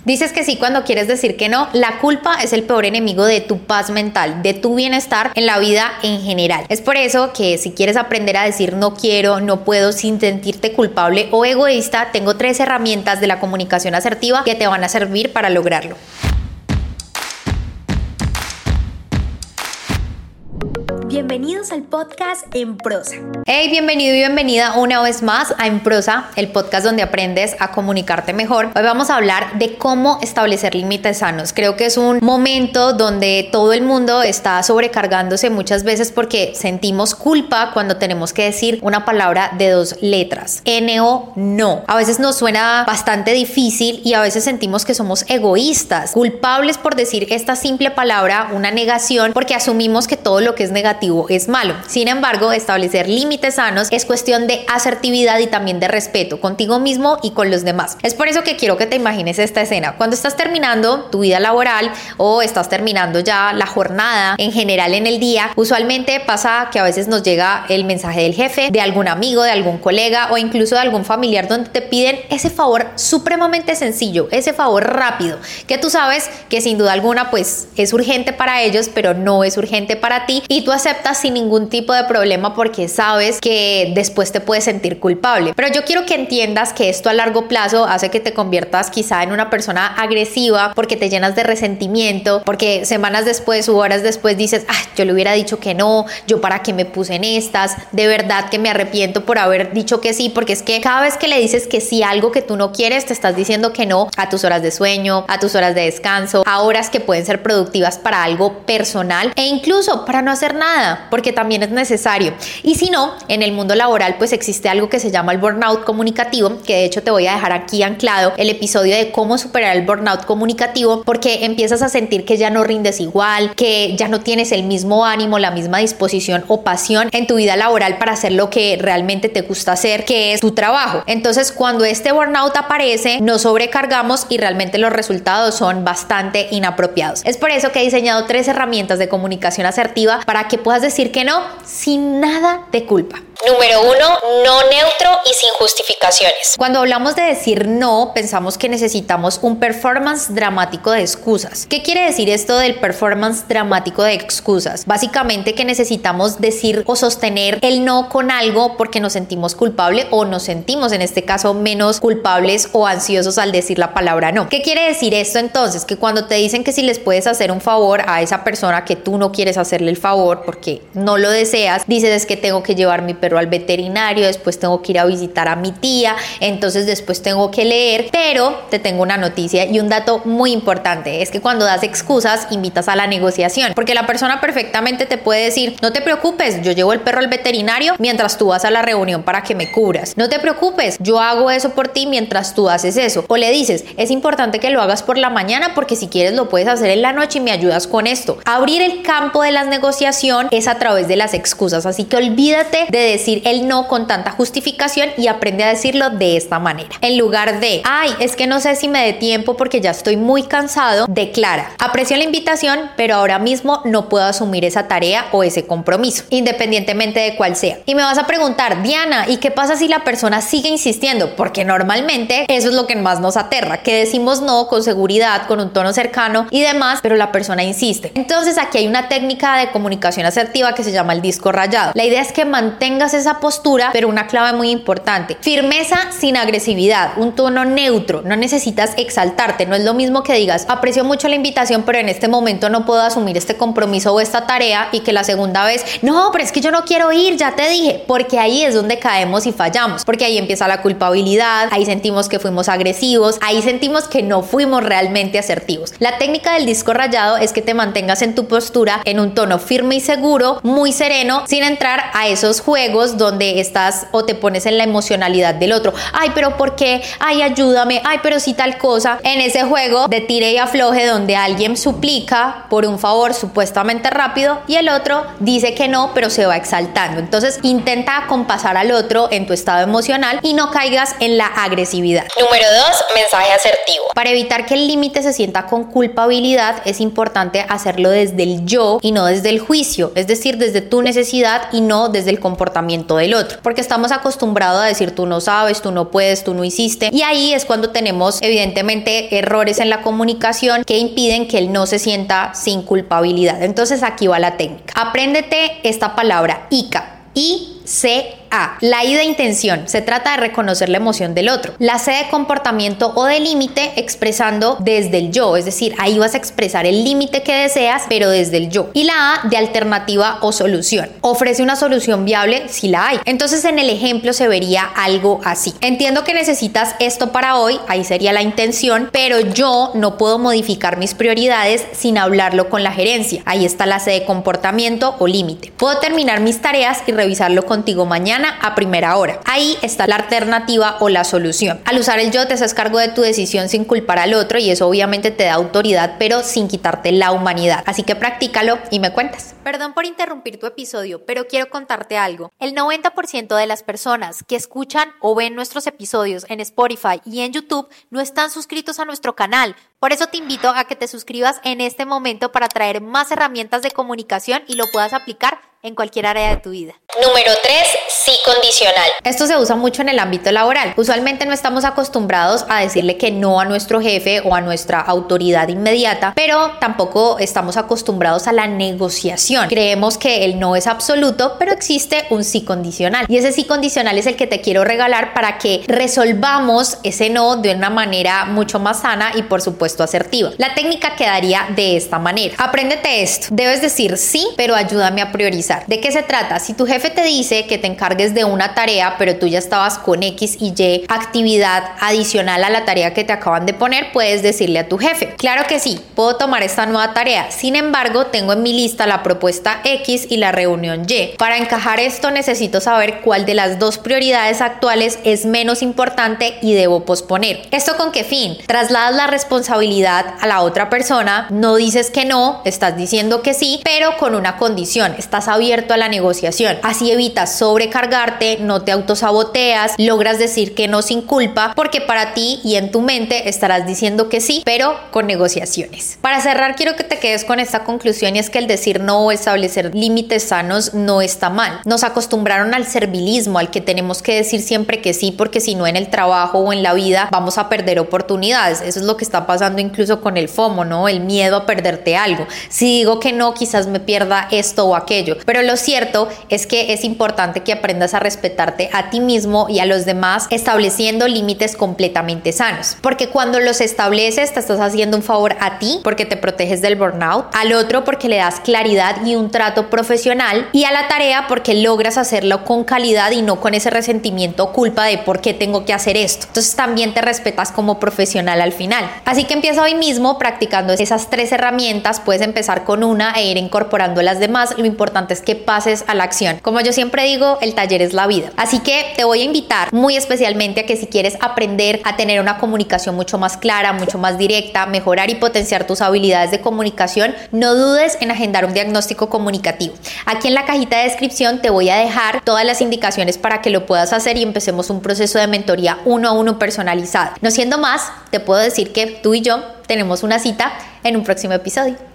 Dices que sí cuando quieres decir que no. La culpa es el peor enemigo de tu paz mental, de tu bienestar en la vida en general. Es por eso que si quieres aprender a decir no quiero, no puedo sin sentirte culpable o egoísta, tengo 3 herramientas de la comunicación asertiva que te van a servir para lograrlo. Bienvenidos al podcast En Prosa. Hey, bienvenido y bienvenida una vez más a En Prosa, el podcast donde aprendes a comunicarte mejor. Hoy vamos a hablar de cómo establecer límites sanos. Creo que es un momento donde todo el mundo está sobrecargándose muchas veces porque sentimos culpa cuando tenemos que decir una palabra de 2 letras, N-O, no. A veces nos suena bastante difícil y a veces sentimos que somos egoístas, culpables por decir esta simple palabra, una negación, porque asumimos que todo lo que es negativo es malo. Sin embargo, establecer límites sanos es cuestión de asertividad y también de respeto contigo mismo y con los demás. Es por eso que quiero que te imagines esta escena. Cuando estás terminando tu vida laboral o estás terminando ya la jornada en general en el día, usualmente pasa que a veces nos llega el mensaje del jefe, de algún amigo, de algún colega o incluso de algún familiar donde te piden ese favor supremamente sencillo, ese favor rápido, que tú sabes que sin duda alguna pues es urgente para ellos, pero no es urgente para ti y tú aceptas sin ningún tipo de problema porque sabes que después te puedes sentir culpable. Pero yo quiero que entiendas que esto a largo plazo hace que te conviertas quizá en una persona agresiva porque te llenas de resentimiento, porque semanas después u horas después dices, yo le hubiera dicho que no, yo para qué me puse en estas, de verdad que me arrepiento por haber dicho que sí, porque es que cada vez que le dices que sí a algo que tú no quieres, te estás diciendo que no a tus horas de sueño, a tus horas de descanso, a horas que pueden ser productivas para algo personal e incluso para no hacer nada, porque también es necesario. Y si no, en el mundo laboral pues existe algo que se llama el burnout comunicativo, que de hecho te voy a dejar aquí anclado el episodio de cómo superar el burnout comunicativo, porque empiezas a sentir que ya no rindes igual, que ya no tienes el mismo ánimo, la misma disposición o pasión en tu vida laboral para hacer lo que realmente te gusta hacer, que es tu trabajo. Entonces, cuando este burnout aparece, nos sobrecargamos y realmente los resultados son bastante inapropiados. Es por eso que he diseñado 3 herramientas de comunicación asertiva para que puedas decir que no sin nada de culpa. Número 1, no neutro y sin justificaciones. Cuando hablamos de decir no, pensamos que necesitamos un performance dramático de excusas. ¿Qué quiere decir esto del performance dramático de excusas? Básicamente que necesitamos decir o sostener el no con algo porque nos sentimos culpables o nos sentimos en este caso menos culpables o ansiosos al decir la palabra no. ¿Qué quiere decir esto entonces? Que cuando te dicen que si les puedes hacer un favor a esa persona que tú no quieres hacerle el favor porque no lo deseas, dices es que tengo que llevar mi perro al veterinario, después tengo que ir a visitar a mi tía, entonces después tengo que leer, pero te tengo una noticia y un dato muy importante, es que cuando das excusas invitas a la negociación, porque la persona perfectamente te puede decir, no te preocupes, yo llevo el perro al veterinario mientras tú vas a la reunión para que me cubras, no te preocupes, yo hago eso por ti mientras tú haces eso, o le dices, es importante que lo hagas por la mañana porque si quieres lo puedes hacer en la noche y me ayudas con esto. Abrir el campo de la negociación es a través de las excusas, así que olvídate de decir el no con tanta justificación y aprende a decirlo de esta manera. En lugar de, es que no sé si me dé tiempo porque ya estoy muy cansado, declara, aprecio la invitación, pero ahora mismo no puedo asumir esa tarea o ese compromiso, independientemente de cuál sea. Y me vas a preguntar, Diana, ¿y qué pasa si la persona sigue insistiendo? Porque normalmente eso es lo que más nos aterra, que decimos no con seguridad, con un tono cercano y demás, pero la persona insiste. Entonces aquí hay una técnica de comunicación asertiva que se llama el disco rayado. La idea es que mantengas esa postura, pero una clave muy importante, firmeza sin agresividad, un tono neutro, no necesitas exaltarte, no es lo mismo que digas, aprecio mucho la invitación, pero en este momento no puedo asumir este compromiso o esta tarea, y que la segunda vez, no, pero es que yo no quiero ir, ya te dije, porque ahí es donde caemos y fallamos, porque ahí empieza la culpabilidad, ahí sentimos que fuimos agresivos, ahí sentimos que no fuimos realmente asertivos. La técnica del disco rayado es que te mantengas en tu postura, en un tono firme y seguro, muy sereno, sin entrar a esos juegos donde estás o te pones en la emocionalidad del otro. Pero ¿por qué? Ayúdame. Pero sí tal cosa. En ese juego de tire y afloje donde alguien suplica por un favor supuestamente rápido y el otro dice que no, pero se va exaltando. Entonces intenta acompasar al otro en tu estado emocional y no caigas en la agresividad. Número 2, mensaje asertivo. Para evitar que el límite se sienta con culpabilidad, es importante hacerlo desde el yo y no desde el juicio, es decir, desde tu necesidad y no desde el comportamiento comportamiento del otro, porque estamos acostumbrados a decir tú no sabes, tú no puedes, tú no hiciste, y ahí es cuando tenemos evidentemente errores en la comunicación que impiden que él no se sienta sin culpabilidad. Entonces aquí va la técnica. Apréndete esta palabra ICA. I-C-A. La I de intención. Se trata de reconocer la emoción del otro. La C de comportamiento o de límite, expresando desde el yo. Es decir, ahí vas a expresar el límite que deseas, pero desde el yo. Y la A de alternativa o solución. Ofrece una solución viable si la hay. Entonces en el ejemplo se vería algo así. Entiendo que necesitas esto para hoy. Ahí sería la intención, pero yo no puedo modificar mis prioridades sin hablarlo con la gerencia. Ahí está la C de comportamiento o límite. Puedo terminar mis tareas y revisarlo contigo mañana a primera hora. Ahí está la alternativa o la solución. Al usar el yo te haces cargo de tu decisión sin culpar al otro y eso obviamente te da autoridad, pero sin quitarte la humanidad. Así que practícalo y me cuentas. Perdón por interrumpir tu episodio, pero quiero contarte algo. El 90% de las personas que escuchan o ven nuestros episodios en Spotify y en YouTube no están suscritos a nuestro canal. Por eso te invito a que te suscribas en este momento para traer más herramientas de comunicación y lo puedas aplicar en cualquier área de tu vida. Número 3. Sí condicional. Esto se usa mucho en el ámbito laboral. Usualmente no estamos acostumbrados a decirle que no a nuestro jefe o a nuestra autoridad inmediata, pero tampoco estamos acostumbrados a la negociación. Creemos que el no es absoluto, pero existe un sí condicional. Y ese sí condicional es el que te quiero regalar para que resolvamos ese no de una manera mucho más sana y por supuesto asertiva. La técnica quedaría de esta manera. Apréndete esto. Debes decir sí, pero ayúdame a priorizar. ¿De qué se trata? Si tu jefe te dice que te encargues de una tarea, pero tú ya estabas con X y Y actividad adicional a la tarea que te acaban de poner, puedes decirle a tu jefe: claro que sí, puedo tomar esta nueva tarea. Sin embargo, tengo en mi lista la propuesta X y la reunión Y. Para encajar esto, necesito saber cuál de las dos prioridades actuales es menos importante y debo posponer. ¿Esto con qué fin? Trasladas la responsabilidad a la otra persona, no dices que no, estás diciendo que sí, pero con una condición: estás abierto a la negociación. Así evitas sobrecargarte, no te autosaboteas, logras decir que no sin culpa, porque para ti y en tu mente estarás diciendo que sí, pero con negociaciones. Para cerrar, quiero que te quedes con esta conclusión, y es que el decir no o establecer límites sanos no está mal. Nos acostumbraron al servilismo, al que tenemos que decir siempre que sí, porque si no en el trabajo o en la vida vamos a perder oportunidades. Eso es lo que está pasando incluso con el FOMO, ¿no? El miedo a perderte algo. Si digo que no, quizás me pierda esto o aquello. Pero lo cierto es que es importante que aprendas a respetarte a ti mismo y a los demás, estableciendo límites completamente sanos. Porque cuando los estableces, te estás haciendo un favor a ti, porque te proteges del burnout, al otro porque le das claridad y un trato profesional, y a la tarea porque logras hacerlo con calidad y no con ese resentimiento o culpa de por qué tengo que hacer esto. Entonces también te respetas como profesional al final. Así que empieza hoy mismo practicando esas 3 herramientas. Puedes empezar con una e ir incorporando las demás. Lo importante es que pases a la acción. Como yo siempre digo, el taller es la vida. Así que te voy a invitar muy especialmente a que si quieres aprender a tener una comunicación mucho más clara, mucho más directa, mejorar y potenciar tus habilidades de comunicación, no dudes en agendar un diagnóstico comunicativo. Aquí en la cajita de descripción te voy a dejar todas las indicaciones para que lo puedas hacer y empecemos un proceso de mentoría 1 a 1 personalizado. No siendo más, te puedo decir que tú y yo tenemos una cita en un próximo episodio.